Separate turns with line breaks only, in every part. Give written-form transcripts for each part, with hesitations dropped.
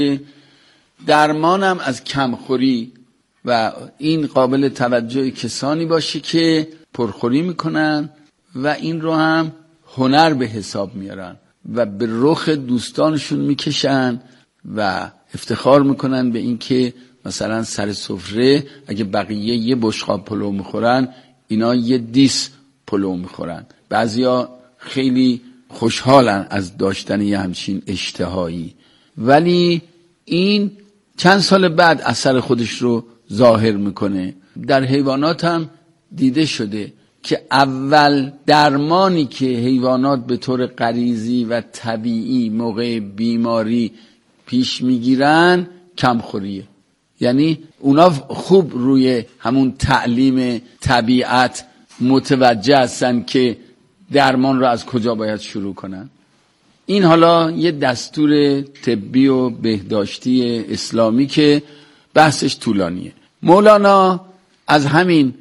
درمانم از کمخوری و این قابل توجه کسانی باشه که پرخوری میکنن و این رو هم هنر به حساب میارن و به رخ دوستانشون میکشن و افتخار میکنن به این که مثلا سر سفره اگه بقیه یه بشقاب پلو میخورن اینا یه دیس پلو میخورن. بعضیا خیلی خوشحالن از داشتن یه همچین اشتهایی، ولی این چند سال بعد اثر خودش رو ظاهر میکنه. در حیوانات هم دیده شده که اول درمانی که حیوانات به طور غریزی و طبیعی موقع بیماری پیش میگیرن کمخوریه. یعنی اونا خوب روی همون تعلیم طبیعت متوجه هستن که درمان رو از کجا باید شروع کنن. این حالا یه دستور طبی و بهداشتی اسلامی که بحثش طولانیه. مولانا از همین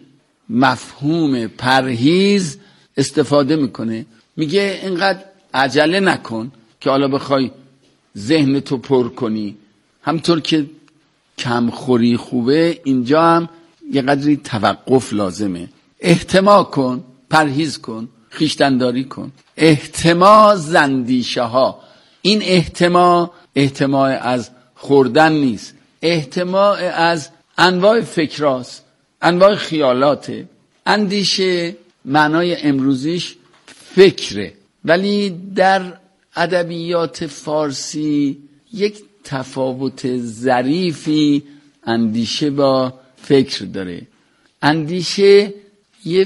مفهوم پرهیز استفاده میکنه، میگه اینقدر عجله نکن که حالا بخوای ذهن تو پر کنی. همطور که کمخوری خوبه، اینجا هم یه قدری توقف لازمه. احتما کن، پرهیز کن، خویشتن‌داری کن. احتما زندیشه ها. این احتما از خوردن نیست، احتما از انواع فکراست، انواع خیالاته. اندیشه معنای امروزیش فکره، ولی در ادبیات فارسی یک تفاوت ظریفی اندیشه با فکر داره. اندیشه یه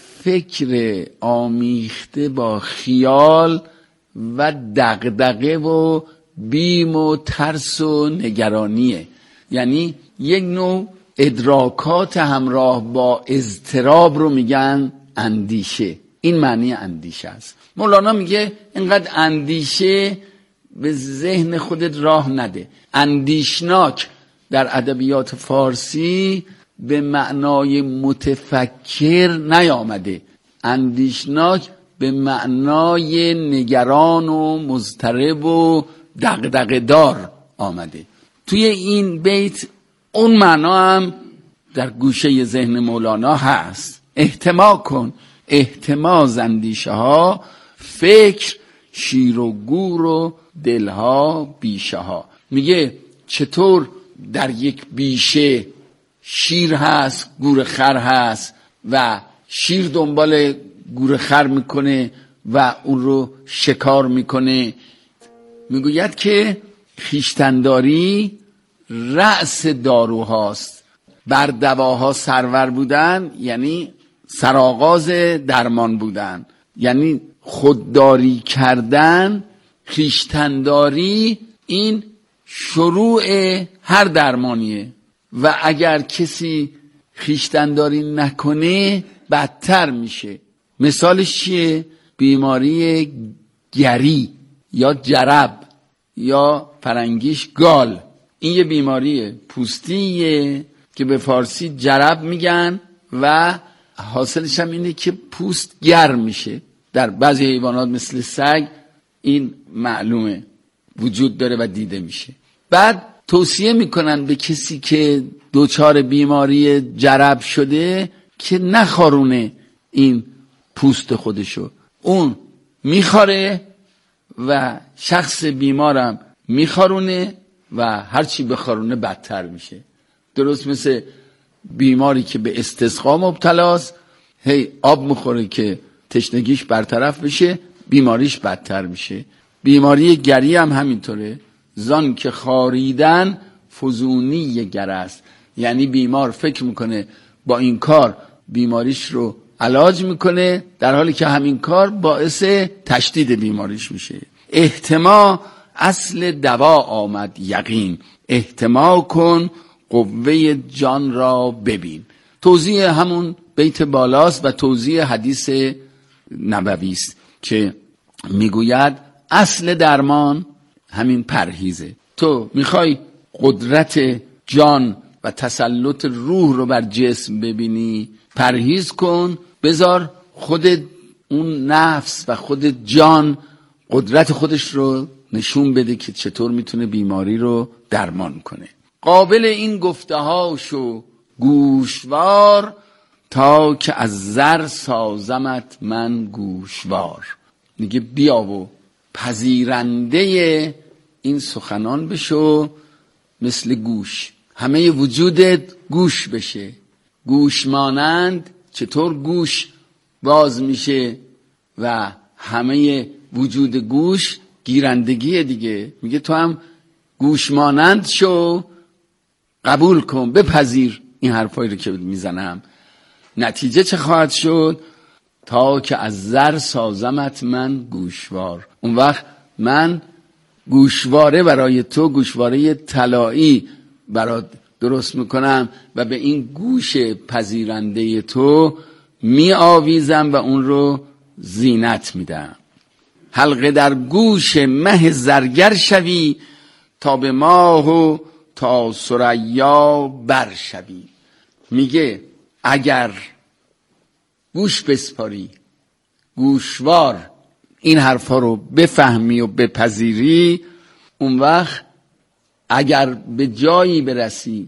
فکر آمیخته با خیال و دغدغه و بیم و ترس و نگرانیه. یعنی یک نوع ادراکات همراه با اضطراب رو میگن اندیشه. این معنی اندیشه است. مولانا میگه اینقدر اندیشه به ذهن خودت راه نده. اندیشناک در ادبیات فارسی به معنای متفکر نیامده، اندیشناک به معنای نگران و مضطرب و دغدغه دار آمده. توی این بیت اون معنا هم در گوشه ذهن مولانا هست. احتما کن، احتما اندیشه ها، فکر شیر و گور و دلها بیشه ها. میگه چطور در یک بیشه شیر هست، گور خر هست و شیر دنبال گور خر میکنه و اون رو شکار میکنه. میگوید که خویشتن‌داری رأس داروهاست. بر دواها سرور بودن یعنی سرآغاز درمان بودن، یعنی خودداری کردن. خویشتن‌داری این شروع هر درمانیه و اگر کسی خویشتن‌داری نکنه بدتر میشه. مثالش چیه؟ بیماری گری یا جرب یا فرنگیش گال. این یه بیماری پوستیه که به فارسی جرب میگن و حاصلش هم اینه که پوست گرم میشه. در بعضی حیوانات مثل سگ این معلومه وجود داره و دیده میشه. بعد توصیه میکنن به کسی که دچار بیماری جرب شده که نخارونه این پوست خودشو. اون میخاره و شخص بیمارم میخارونه و هرچی بخارونه بدتر میشه. درست مثل بیماری که به استسقا مبتلاست، هی آب میخوره که تشنگیش برطرف بشه، بیماریش بدتر میشه. بیماری گری هم همینطوره. زان که خاریدن فزونی گر است. یعنی بیمار فکر میکنه با این کار بیماریش رو علاج میکنه، در حالی که همین کار باعث تشدید بیماریش میشه. احتما اصل دوا آمد یقین، احتما کن قوه جان را ببین. توضیح همون بیت بالاست و توضیح حدیث نبوی است که میگوید اصل درمان همین پرهیزه. تو میخوای قدرت جان و تسلط روح رو بر جسم ببینی، پرهیز کن، بذار خود اون نفس و خود جان قدرت خودش رو نشون بده که چطور میتونه بیماری رو درمان کنه. قابل این گفته هاشو گوشوار، تا که از زر سازمت من گوشوار. میگه بیا و پذیرنده این سخنان بشو، مثل گوش، همه وجودت گوش بشه. گوش مانند، چطور گوش باز میشه و همه وجود گوش گیرندگیه دیگه. میگه تو هم گوش مانند شو، قبول کن، بپذیر این حرفایی رو که میزنم. نتیجه چه خواهد شد؟ تا که از زر سازمت من گوشوار. اون وقت من گوشواره برای تو، گوشواره طلایی برات درست میکنم و به این گوش پذیرنده تو می آویزم و اون رو زینت میدم. حلقه در گوش مه زرگر شوی، تا به ماه و تا ثریا بر شوی. میگه اگر گوش بسپاری، گوشوار این حرفا رو بفهمی و بپذیری، اون وقت اگر به جایی برسی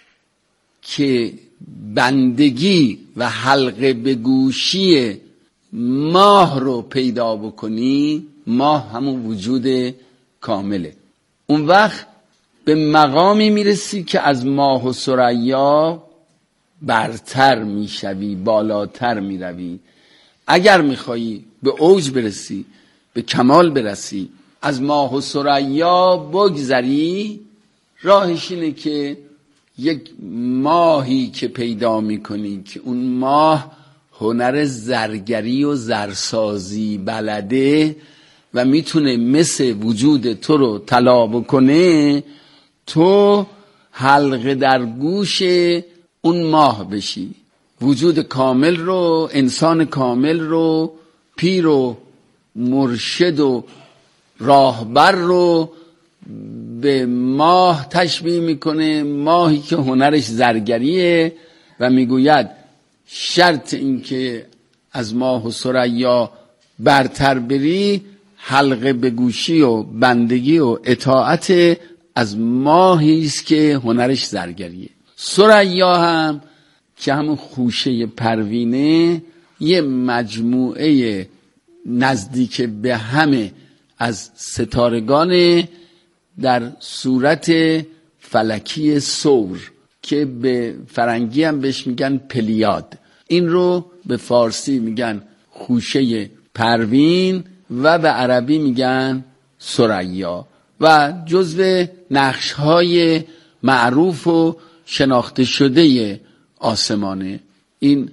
که بندگی و حلقه به گوشی ماه رو پیدا بکنی، ماه همون وجود کامله، اون وقت به مقامی میرسی که از ماه و ثریا برتر میشوی، بالاتر میروی. اگر میخوایی به اوج برسی، به کمال برسی، از ماه و ثریا بگذری، راهش اینه که یک ماهی که پیدا میکنی که اون ماه هنر زرگری و زرسازی بلده و میتونه مثل وجود تو رو طلا بکنه، تو حلقه در گوش اون ماه بشی. وجود کامل رو، انسان کامل رو، پیر و مرشد و راهبر رو به ماه تشبیه میکنه. ماهی که هنرش زرگریه و میگوید شرط این که از ماه و ثریا برتر بری، حلقه به گوشی و بندگی و اطاعت از ماهی است که هنرش زرگریه. ثریا هم که همون خوشه پروینه، یه مجموعه نزدیک به همه از ستارگان در صورت فلکی ثور که به فرنگی هم بهش میگن پلیاد. این رو به فارسی میگن خوشه پروین و به عربی میگن ثریا و جزو نقش‌های معروف و شناخته شده آسمانه. این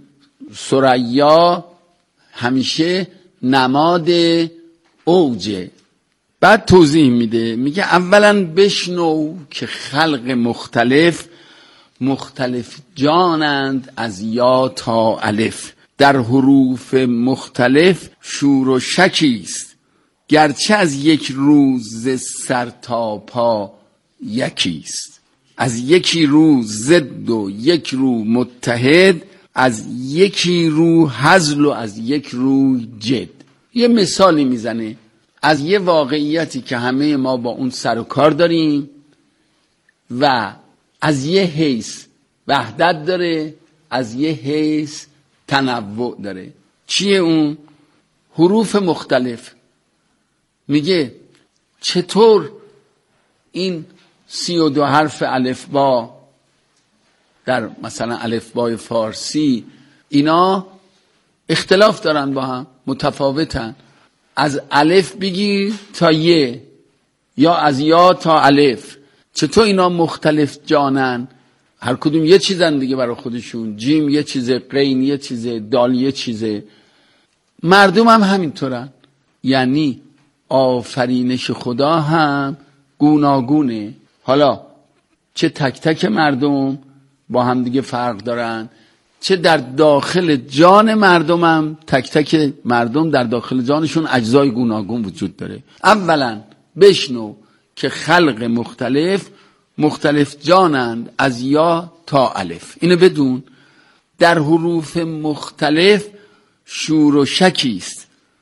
ثریا همیشه نماد اوجه. بعد توضیح میده، میگه اولا بشنو که خلق مختلف جانند از یا تا الف، در حروف مختلف شور و شکیست، گرچه از یک روز سر تا پا یکیست. از یکی رو ضد و یک رو متحد، از یکی رو هزل و از یک رو جد. یه مثالی میزنه از یه واقعیتی که همه ما با اون سر و کار داریم و از یه حیث وحدت داره، از یه حیث تنوع داره. چیه اون؟ حروف مختلف. میگه چطور این 32 حرف الفبا در مثلا الفبای فارسی اینا اختلاف دارن، با هم متفاوتن. از الف بگیر تا یه، یا از یا تا الف، چطور اینا مختلف جانن؟ هر کدوم یه چیزن دیگه برای خودشون. جیم یه چیزه، قین یه چیزه، دال یه چیزه. مردم هم همینطورن. یعنی آفرینش خدا هم گوناگونه. حالا چه تک تک مردم با هم دیگه فرق دارن، چه در داخل جان مردم هم تک تک مردم در داخل جانشون اجزای گوناگون وجود داره. اولا بشنو که خلق مختلف جانند از یا تا الف. اینو بدون در حروف مختلف شور و شکیست،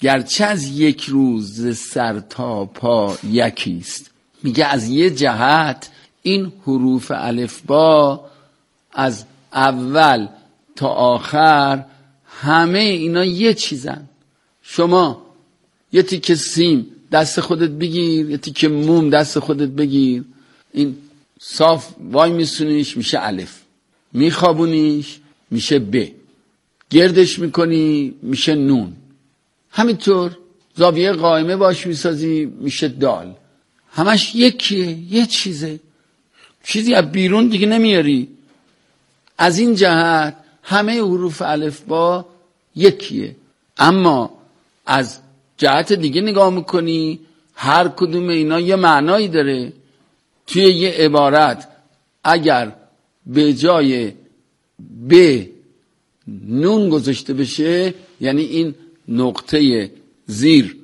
گرچه از یک روز سر تا پا یکیست. میگه از یه جهت این حروف الفبا از اول تا آخر همه اینا یه چیزن. شما یه تیکه سیم دست خودت بگیر، یه تیکه موم دست خودت بگیر، این صاف وای میسونیش میشه الف، میخوابونیش میشه ب، گردش میکنی میشه نون، همینطور زاویه قائمه باش میسازی میشه دال. همش یکیه، یه چیزه، چیزی از بیرون دیگه نمیاری. از این جهت همه حروف الفبا یکیه. اما از جهت دیگه نگاه میکنی هر کدوم اینا یه معنایی داره. توی یه عبارت اگر به جای ب نون گذاشته بشه، یعنی این نقطه زیر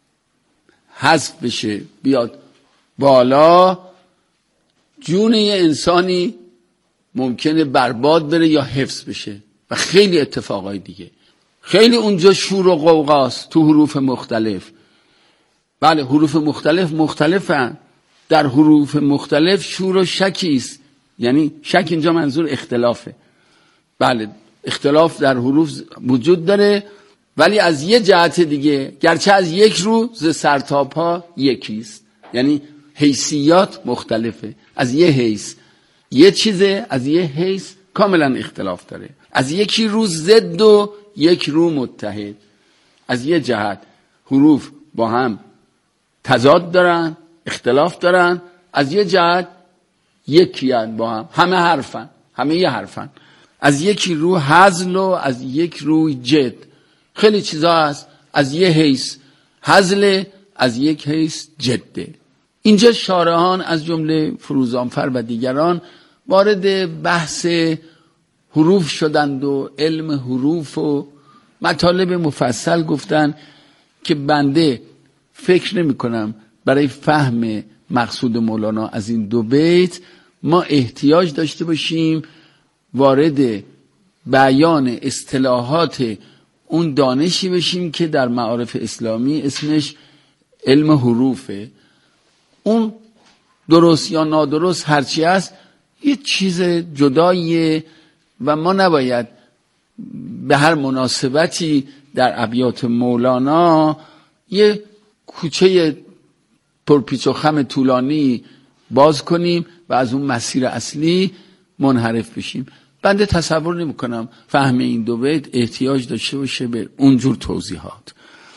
حذف بشه بیاد بالا، جون یه انسانی ممکنه برباد بره یا حفظ بشه و خیلی اتفاقای دیگه. خیلی اونجا شور و غوغاست تو حروف مختلف. بله حروف مختلف مختلفن، در حروف مختلف شور و شکیست، یعنی شک اینجا منظور اختلافه. بله اختلاف در حروف وجود داره، ولی از یه جهت دیگه گرچه از یک رو ز سر تا پا یکیست، یعنی حیثیات مختلفه. از یه حیث یه چیزه، از یه حیث کاملا اختلاف داره. از یکی رو ضد و یک رو متحد. از یه جهت حروف با هم تضاد دارن، اختلاف دارن، از یه جهت یکی هستن با هم، همه حرفن، همه یه حرفن. از یکی رو هزل و از یک رو جد. خیلی چیزا هست از یه حیث هزل، از یک حیث جده. اینجا شارحان از جمله فروزانفر و دیگران وارد بحث حروف شدند و علم حروف و مطالب مفصل گفتن که بنده فکر نمی کنم برای فهم مقصود مولانا از این دو بیت ما احتیاج داشته باشیم وارد بیان اصطلاحات اون دانشی بشیم که در معارف اسلامی اسمش علم حروفه. اون درست یا نادرست هرچی هست یه چیز جداییه و ما نباید به هر مناسبتی در ابیات مولانا یه کوچه پرپیچ و خم طولانی باز کنیم و از اون مسیر اصلی منحرف بشیم. بنده تصور نمی کنم فهم این دو بیت احتیاج داشته باشه به اونجور توضیحات.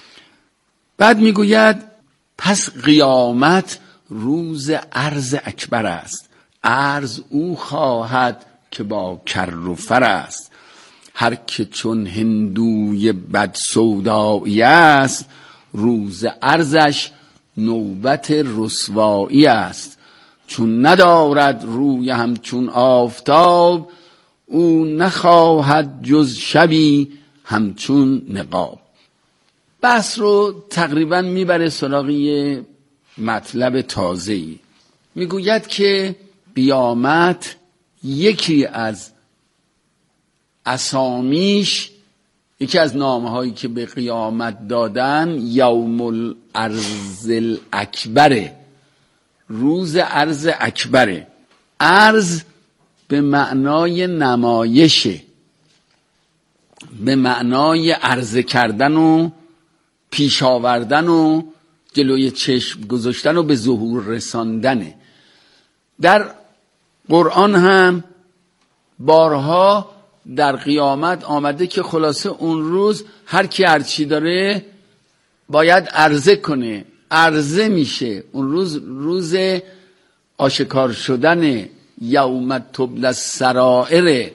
بعد میگوید پس قیامت روز عرض اکبر است، عرض او خواهد که با کر و فر است. هر که چون هندوی بد سودایی است، روز عرضش نوبت رسوایی است. چون ندارد روی همچون آفتاب، او نخواهد جز شبی همچون نقاب. بحث رو تقریبا میبره سراغی مطلب تازه‌ای. میگوید که قیامت یکی از اسامیش، یکی از نامه‌هایی که به قیامت دادن یوم العرض الاکبره، روز عرض اکبره. عرض به معنای نمایشه، به معنای عرضه کردن و پیش آوردن و جلوی چشم گذاشتن و به ظهور رساندنه. در قرآن هم بارها در قیامت آمده که خلاصه اون روز هر کی هر چی داره باید عرضه کنه، عرضه میشه. اون روز روز آشکار شدن، یوم تبلی السرائر،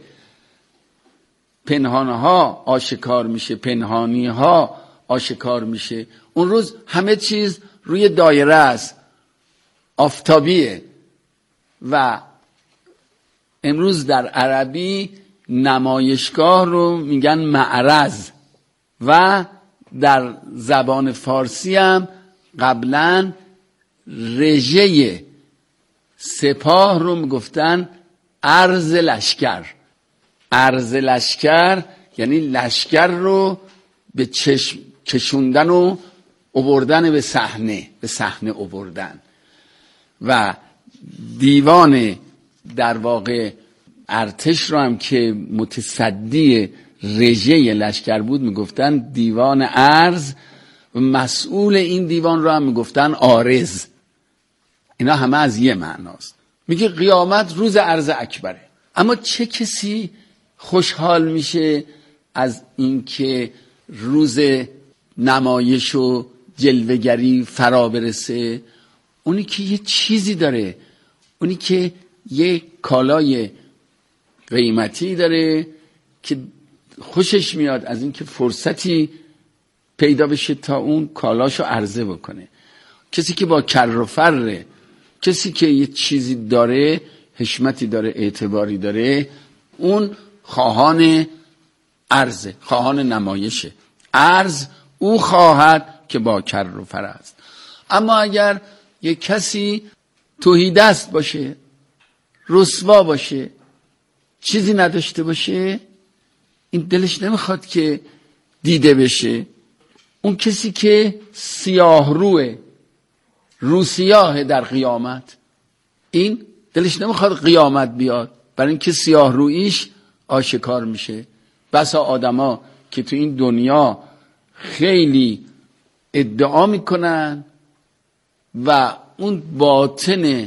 پنهانها آشکار میشه، پنهانیها آشکار میشه. اون روز همه چیز روی دایره است، آفتابیه. و امروز در عربی نمایشگاه رو میگن معرض و در زبان فارسی هم قبلا رژه سپاه رو میگفتن عرض لشکر. عرض لشکر یعنی لشکر رو به چشم کشوندن و آوردن به صحنه آوردن. و دیوان در واقع ارتش رو هم که متصدی رژه لشکر بود میگفتن دیوان عرض، و مسئول این دیوان رو هم میگفتن عارض. اینا همه از یه معناست. میگه قیامت روز عرض اکبره. اما چه کسی خوشحال میشه از اینکه روز نمایش و جلوه‌گری فرا برسه؟ اونی که یه چیزی داره، اونی که یه کالای قیمتی داره که خوشش میاد از اینکه فرصتی پیدا بشه تا اون کالاشو عرضه بکنه. کسی که با کر و فره، کسی که یه چیزی داره، حشمتی داره، اعتباری داره، اون خواهان عرضه، خواهان نمایشه. عرض او خواهد که با کر و فر است. اما اگر یک کسی تهیدست باشه، رسوا باشه، چیزی نداشته باشه، این دلش نمیخواد که دیده بشه. اون کسی که سیاه روه، رو سیاه در قیامت، این دلش نمیخواد قیامت بیاد، برای اینکه سیاه رویش آشکار میشه. بسا آدما که تو این دنیا خیلی ادعا میکنن و اون باطن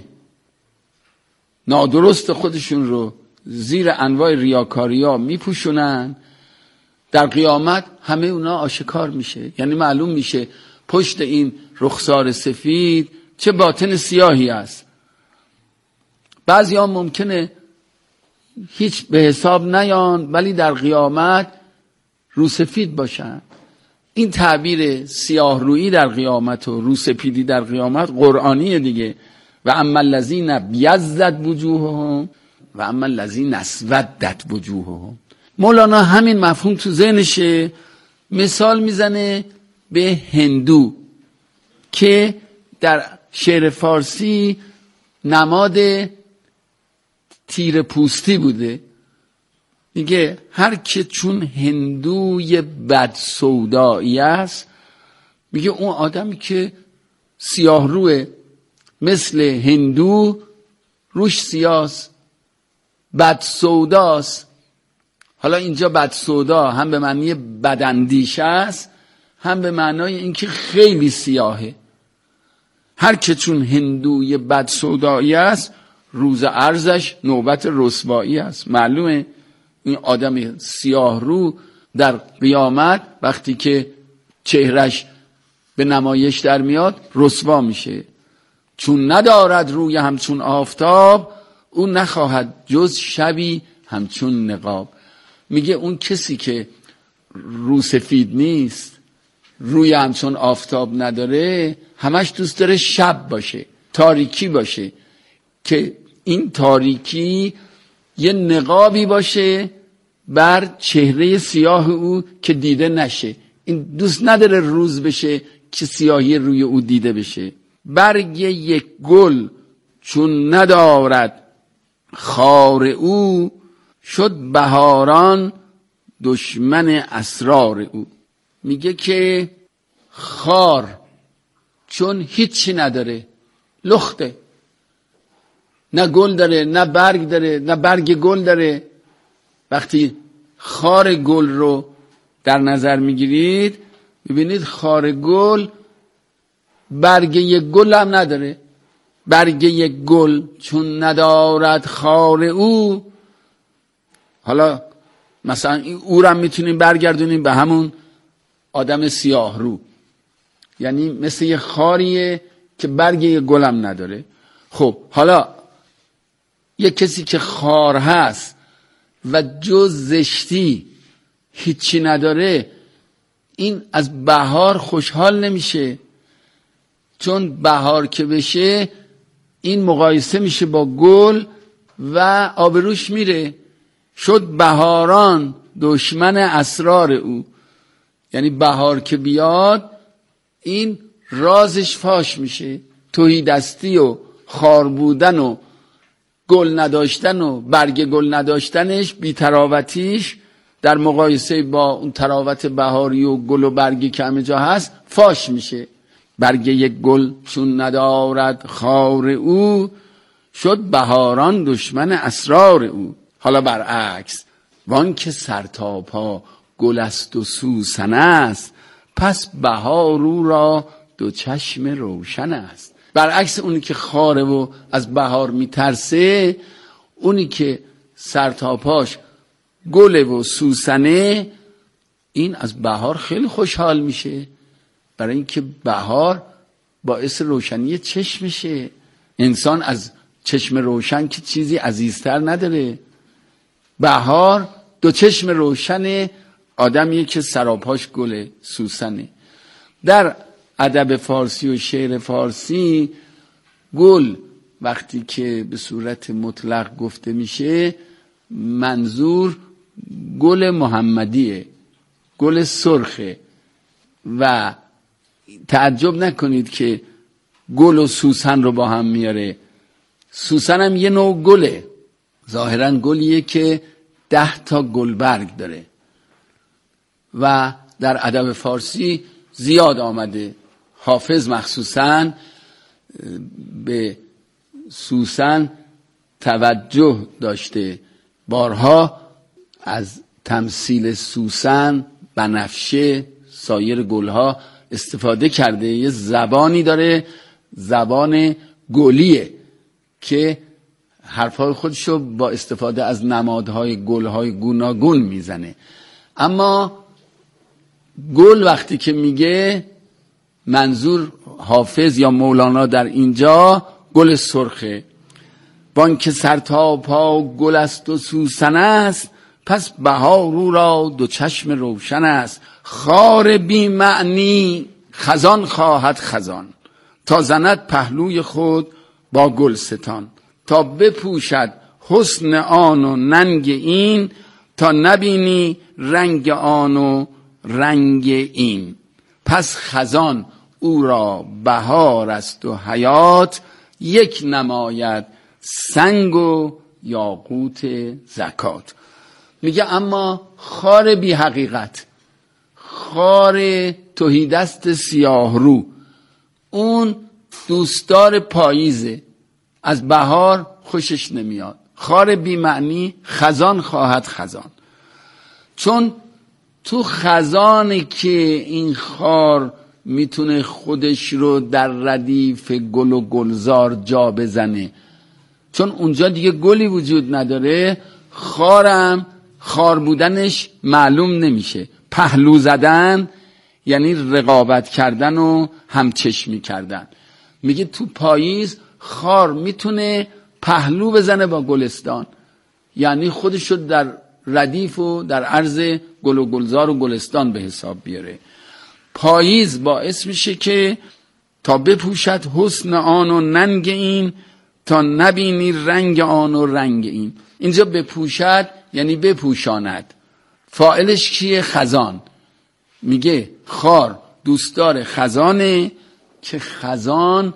نادرست خودشون رو زیر انواع ریاکاریا میپوشونن، در قیامت همه اونا آشکار میشه. یعنی معلوم میشه پشت این رخسار سفید چه باطن سیاهی است. بعضی ها ممکنه هیچ به حساب نیان ولی در قیامت رو سفید باشن. این تعبیر سیاه رویی در قیامت و رو سپیدی در قیامت قرآنیه دیگه. و اما الذین بیضت وجوههم و اما الذین اسودت وجوههم. مولانا همین مفهوم تو ذهنشه، مثال میزنه به هندو که در شعر فارسی نماد تیر پوستی بوده. میگه هر که چون هندوی بد سودایی است، میگه اون آدمی که سیاه روه مثل هندو، روش سیاست، بد سوداست. حالا اینجا بد سودا هم به معنی بداندیش است، هم به معنای اینکه خیلی سیاهه. هر که چون هندوی بد سودایی است، روز عرضش نوبت رسوایی است. معلومه این آدم سیاه رو در قیامت وقتی که چهرش به نمایش در میاد رسوا میشه. چون ندارد روی همچون آفتاب، او نخواهد جز شبی همچون نقاب. میگه اون کسی که رو سفید نیست، روی همچون آفتاب نداره، همش دوست داره شب باشه، تاریکی باشه، که این تاریکی یه نقابی باشه بر چهره سیاه او که دیده نشه. این دوست نداره روز بشه که سیاهی روی او دیده بشه. برگ یک گل چون ندارد خار او، شد بهاران دشمن اسرار او. میگه که خار چون هیچی نداره، لخته، نه گل داره، نه برگ داره، نه برگ گل داره. وقتی خار گل رو در نظر میگیرید میبینید خار گل برگ یک گل هم نداره. برگ یک گل چون ندارد خار او، حالا مثلا او رو هم میتونیم برگردونیم به همون آدم سیاه رو، یعنی مثل یه خاریه که برگ یک گل هم نداره. خب حالا یه کسی که خار هست و جز زشتی هیچی نداره، این از بهار خوشحال نمیشه، چون بهار که بشه این مقایسه میشه با گل و آبروش میره. شد بهاران دشمن اسرار او، یعنی بهار که بیاد این رازش فاش میشه. تهیدستی و خار بودن و گل نداشتن و برگ گل نداشتنش، بی‌تراوتیش در مقایسه با اون تراوت بهاری و گل و برگی که همه جا هست فاش میشه. برگ یک گل چون ندارد خار او، شد بهاران دشمن اسرار او. حالا برعکس، وان که سر تا پا گل است و سوسن است، پس بهار او را دو چشم روشن است. برعکس اونی که خاره و از بهار میترسه، اونی که سر تا پاش گل و سوسنه، این از بهار خیلی خوشحال میشه، برای اینکه بهار باعث روشنی چشمشه. انسان از چشم روشن که چیزی عزیزتر نداره. بهار دو چشم روشن آدمیه که سراپاش گل سوسنه. در ادب فارسی و شعر فارسی گل وقتی که به صورت مطلق گفته میشه، منظور گل محمدیه، گل سرخه. و تعجب نکنید که گل و سوسن رو با هم میاره. سوسن هم یه نوع گله، ظاهرا گلیه که 10 تا گلبرگ داره و در ادب فارسی زیاد آمده. حافظ مخصوصا به سوسن توجه داشته، بارها از تمثیل سوسن، بنفشه، سایر گلها استفاده کرده. یه زبانی داره، زبان گلیه که حرفهای خودشو با استفاده از نمادهای گلهای گوناگون میزنه. اما گل وقتی که میگه، منظور حافظ یا مولانا در اینجا گل سرخه. وان که سر تا پا گل است و سوسن است، پس بهار او را دو چشم روشن است. خار بی معنی خزان خواهد خزان، تا زند پهلوی خود با گلستان. تا بپوشد حسن آن و ننگ این، تا نبینی رنگ آن و رنگ این. پس خزان او را بهار است و حیات، یک نماید سنگ و یاقوت زکات. میگه اما خار بی حقیقت، خار تهیدست سیاه رو، اون دوستدار پاییزه، از بهار خوشش نمیاد. خار بی معنی خزان خواهد خزان. چون تو خزانه که این خار میتونه خودش رو در ردیف گل و گلزار جا بزنه، چون اونجا دیگه گلی وجود نداره. خارم خار بودنش معلوم نمیشه. پهلو زدن یعنی رقابت کردن و همچشمی کردن. میگه تو پاییز خار میتونه پهلو بزنه با گلستان، یعنی خودش رو در ردیف و در عرض گل و گلزار و گلستان به حساب بیاره. پاییز باعث میشه که تا بپوشد حسن آن و ننگ این، تا نبینی رنگ آن و رنگ این. اینجا بپوشد یعنی بپوشاند. فاعلش کیه؟ خزان. میگه خار دوستدار خزانه که خزان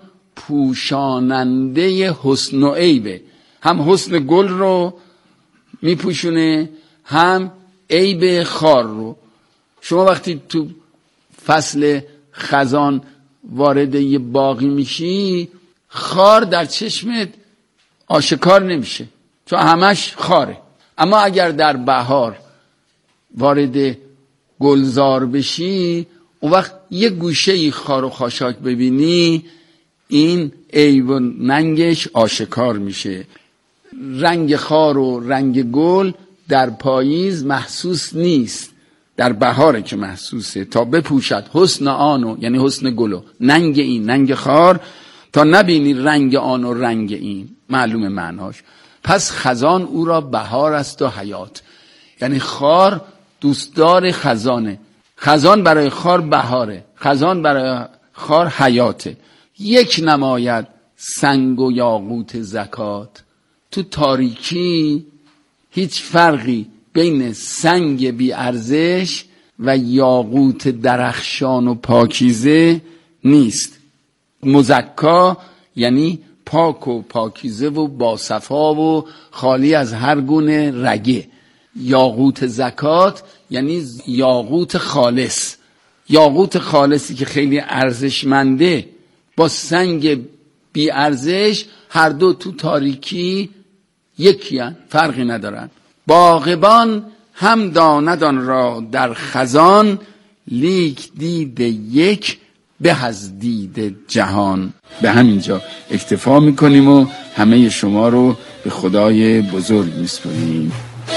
پوشاننده حسن و عیبه. هم حسن گل رو میپوشونه، هم عیب خار رو. شما وقتی تو فصل خزان وارد یه باغی میشی، خار در چشمت آشکار نمیشه چون همش خاره. اما اگر در بهار وارد گلزار بشی، اون وقت یه گوشه خار و خاشاک ببینی، این عیب و ننگش آشکار میشه. رنگ خار و رنگ گل در پاییز محسوس نیست، در بهاره که محسوسه. تا بپوشد حسن آنو یعنی حسن گلو، ننگ این ننگ خار، تا نبینی رنگ آن و رنگ این. معلوم معناش. پس خزان او را بهار است و حیات، یعنی خار دوستدار خزانه. خزان برای خار بهاره، خزان برای خار حیاته. یک نماید سنگ و یاقوت زکات. تو تاریکی هیچ فرقی بین سنگ بی ارزش و یاقوت درخشان و پاکیزه نیست. مزکا یعنی پاک و پاکیزه و باصفا و خالی از هر گونه رگه. یاقوت زکات یعنی یاقوت خالص. یاقوت خالصی که خیلی ارزشمنده با سنگ بی ارزش، هر دو تو تاریکی یکیان، فرقی ندارن. باغبان هم داند آن را در خزان، لیک دید یک به از دید جهان. به همینجا اکتفا میکنیم و همه شما رو به خدای بزرگ میسپاریم.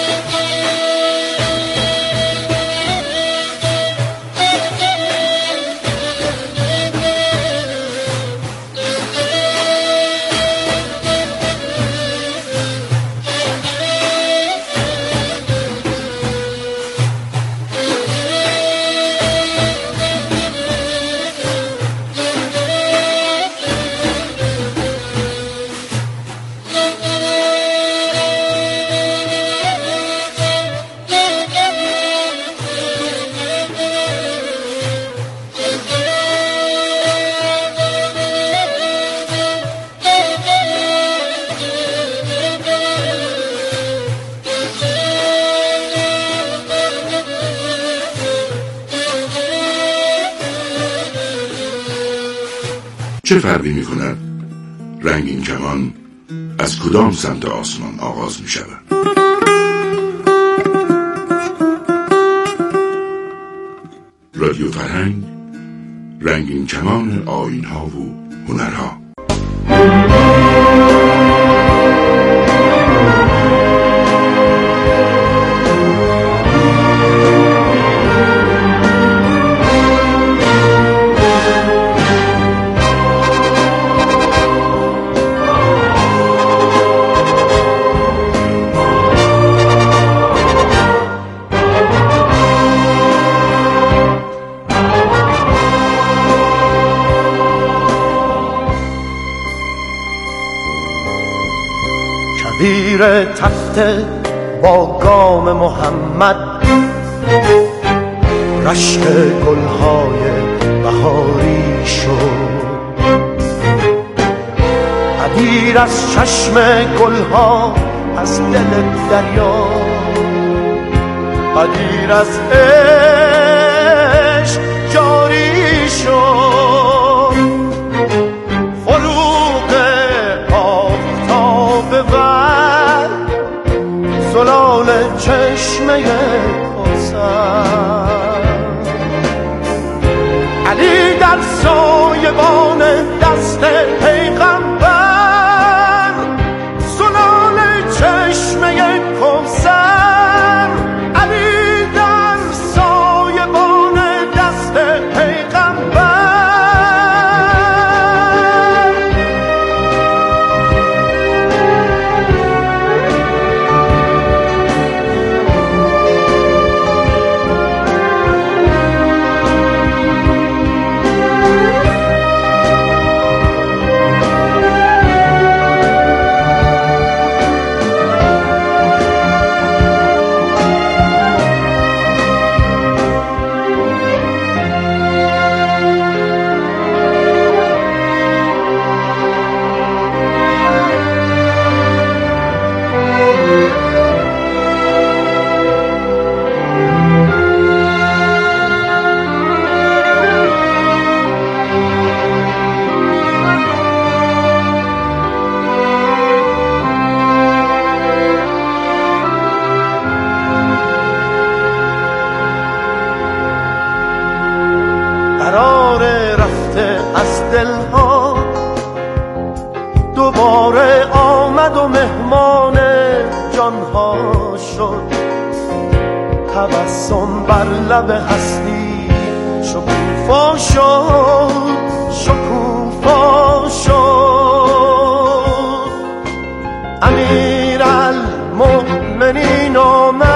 چه فرقی می کند رنگین کمان از کدام سمت آسمان آغاز می شود؟ رادیو فرهنگ، رنگین کمان آیین‌ها و هنرها.
زیر تخت با گام محمد، رشک گلهای بهاری شد. عبیر از چشم گلها از دل دریا، عبیر از عشق جاری شد. فروغ آفتاب ور زلال چشمه کوثر، علی در سایبان دست پیغمبر، زلال چشمه کوثر، علی در سایبان دست پیغمبر. دلها دوباره آمد و مهمان جانها شد. تبسم بر لب هستی شکوفا شد، شکوفا شد. امیرالمؤمنین آمد